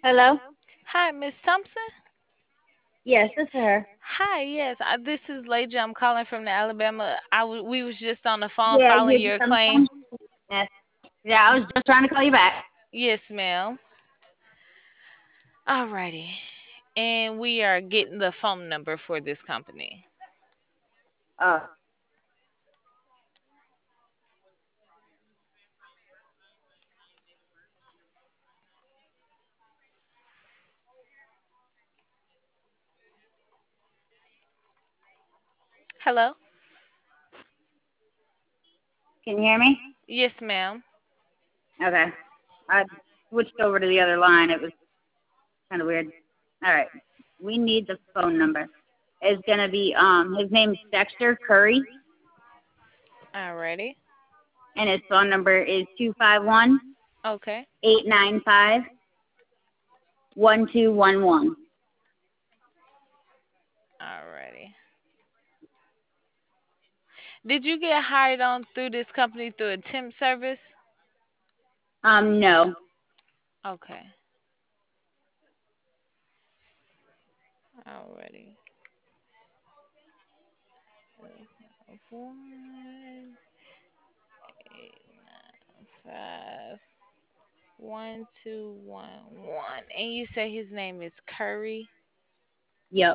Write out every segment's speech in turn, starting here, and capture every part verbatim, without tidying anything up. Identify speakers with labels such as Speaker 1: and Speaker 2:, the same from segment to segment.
Speaker 1: Hello?
Speaker 2: Hi, Miss Thompson.
Speaker 1: Yes, this is her.
Speaker 2: Hi, yes, I, this is Leja. I'm calling from the Alabama. I w- we was just on the phone
Speaker 1: Yeah,
Speaker 2: filing
Speaker 1: you're
Speaker 2: your
Speaker 1: just on the
Speaker 2: claim.
Speaker 1: phone? Yes. Yeah, I was just trying to call you back.
Speaker 2: Yes, ma'am. Alrighty, and we are getting the phone number for this company.
Speaker 1: Uh,
Speaker 2: Hello.
Speaker 1: can you hear me?
Speaker 2: Yes, ma'am.
Speaker 1: Okay. I switched over to the other line. It was kind of weird. All right. We need the phone number. It's going to be, um, his name's Dexter Curry,
Speaker 2: Alrighty.
Speaker 1: and his phone number is two five one,
Speaker 2: Okay.
Speaker 1: eight nine five, one two one one.
Speaker 2: Alrighty. Did you get hired on through this company through a temp service?
Speaker 1: Um, no.
Speaker 2: Okay. Alrighty. One, eight, nine, five, one, two, one, one. And you say his name is Curry,
Speaker 1: Yep.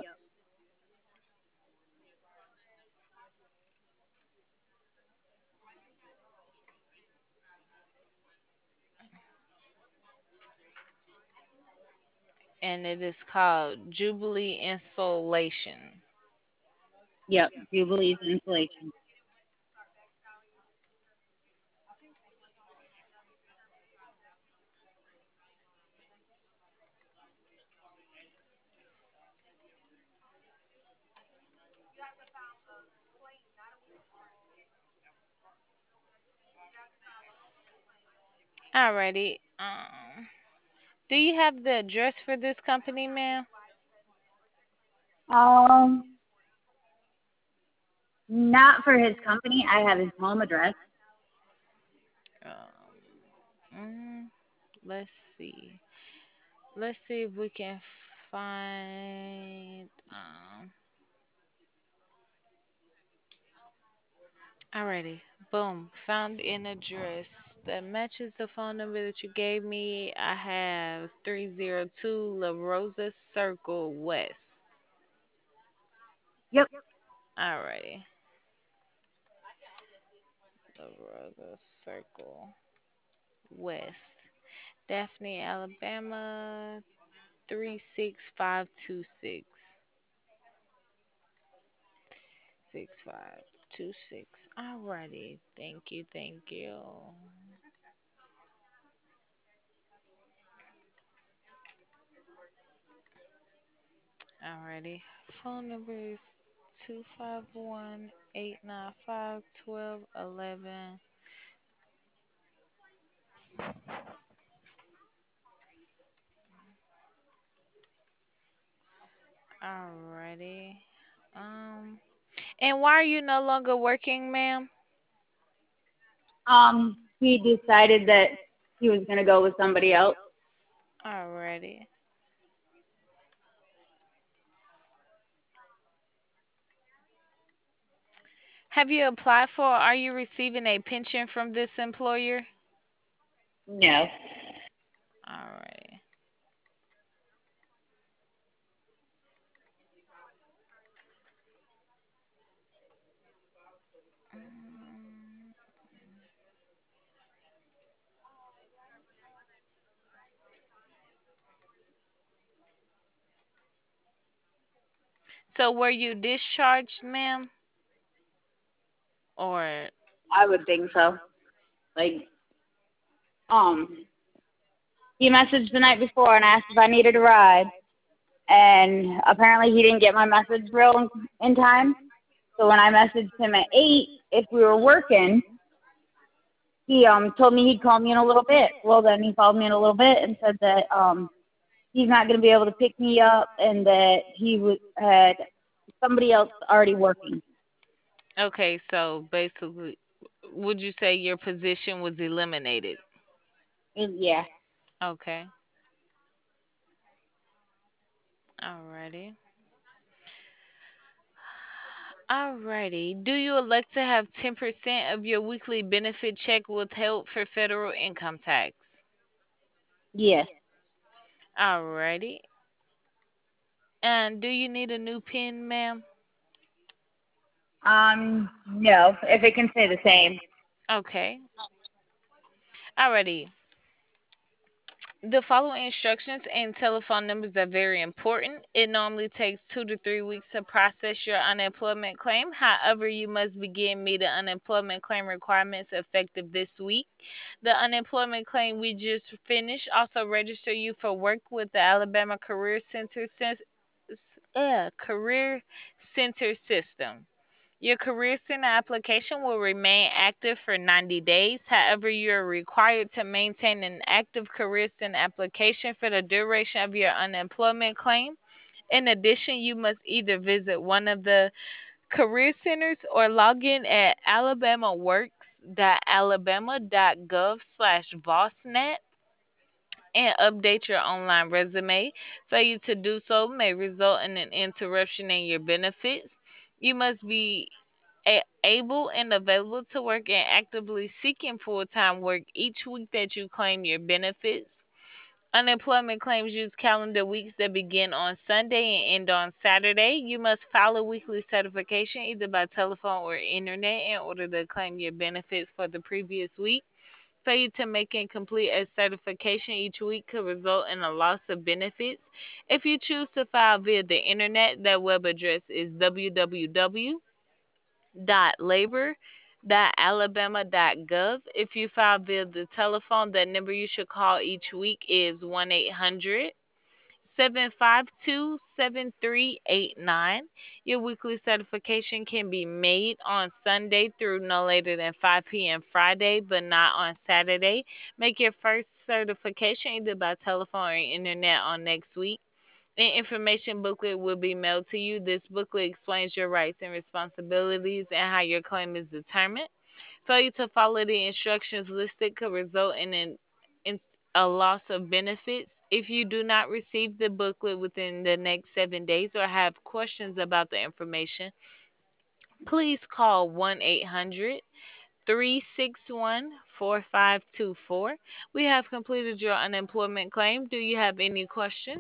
Speaker 2: and it is called Jubilee Insulation.
Speaker 1: Yep. Jubilee's Insulation.
Speaker 2: Alrighty. Um, do you have the address for this company, ma'am?
Speaker 1: Um, not for his company. I have his home address.
Speaker 2: Um, mm, let's see. Let's see if we can find. Um, alrighty. Boom. Found an address that matches the phone number that you gave me. I have three oh two La Rosa Circle West.
Speaker 1: Yep.
Speaker 2: Alrighty. La Rosa Circle West. Daphne, Alabama three six five two six. six five two six. Alrighty. Thank you. Thank you. Alrighty. Phone number is two five one eight nine five twelve eleven. Alrighty. Um, and why are you no longer working, ma'am?
Speaker 1: Um, he decided that he was going to go with somebody else.
Speaker 2: Alrighty. Have you applied for, are you receiving a pension from this employer?
Speaker 1: No.
Speaker 2: Alrighty. Mm, So were you discharged, ma'am? Or
Speaker 1: I would think so. Like, um, he messaged the night before and asked if I needed a ride, and apparently he didn't get my message real in, in time. So when I messaged him at eight, if we were working, he um told me he'd call me in a little bit. Well, then he called me in a little bit and said that um he's not going to be able to pick me up and that he would had somebody else already working.
Speaker 2: okay, so basically would you say your position was eliminated?
Speaker 1: And yeah,
Speaker 2: Okay. Alrighty. Alrighty. Do you elect to have ten percent of your weekly benefit check withheld for federal income tax?
Speaker 1: Yes.
Speaker 2: Alrighty. And do you need a new pen, ma'am?
Speaker 1: Um, no, if it can stay the same.
Speaker 2: Okay. Alrighty. The following instructions and telephone numbers are very important. It normally takes two to three weeks to process your unemployment claim. However, you must begin meeting unemployment claim requirements effective this week. The unemployment claim we just finished also register you for work with the Alabama Career Center sys- uh, Career Center System. Your Career Center application will remain active for ninety days. However, you are required to maintain an active Career Center application for the duration of your unemployment claim. In addition, you must either visit one of the career centers or log in at alabamaworks.alabama.gov slash vosnet and update your online resume. Failure to do so may result in an interruption in your benefits. You must be a- able and available to work and actively seeking full-time work each week that you claim your benefits. Unemployment claims use calendar weeks that begin on Sunday and end on Saturday. You must file a weekly certification either by telephone or internet in order to claim your benefits for the previous week. Failure to make and complete a certification each week could result in a loss of benefits. If you choose to file via the internet, that web address is w w w dot labor dot alabama dot gov. If you file via the telephone, the number you should call each week is one eight hundred seven five two seven three eight nine. Your weekly certification can be made on Sunday through no later than five p m. Friday, but not on Saturday. Make your first certification either by telephone or internet on next week. An information booklet will be mailed to you. This booklet explains your rights and responsibilities and how your claim is determined. Failure to follow the instructions listed could result in, an, in a loss of benefits. If you do not receive the booklet within the next seven days or have questions about the information, please call one eight hundred three six one four five two four. We have completed your unemployment claim. Do you have any questions?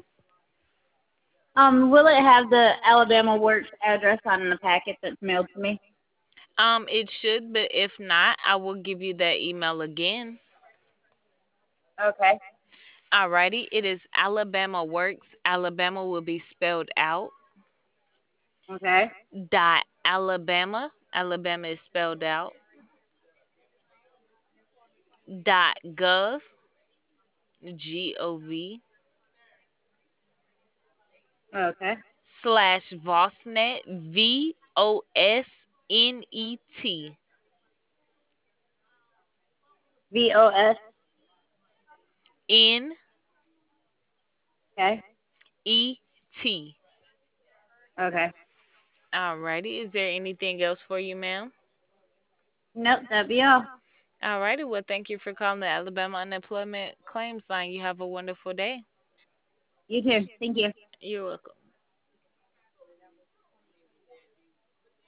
Speaker 1: Um, will it have the Alabama Works address on the packet that's mailed to me?
Speaker 2: Um, it should, but if not, I will give you that email again.
Speaker 1: Okay.
Speaker 2: Alrighty, it is Alabama Works. Alabama will be spelled out.
Speaker 1: Okay.
Speaker 2: Dot Alabama. Alabama is spelled out. Dot gov. G O V.
Speaker 1: Okay.
Speaker 2: Slash Vosnet. V O S N E T.
Speaker 1: V O S.
Speaker 2: N
Speaker 1: Okay.
Speaker 2: E T.
Speaker 1: Okay.
Speaker 2: Alrighty, is there anything else for you, ma'am?
Speaker 1: Nope, that'd be all.
Speaker 2: Alrighty, well, thank you for calling the Alabama Unemployment Claims Line. You have a wonderful day.
Speaker 1: You too. Thank you.
Speaker 2: You're welcome.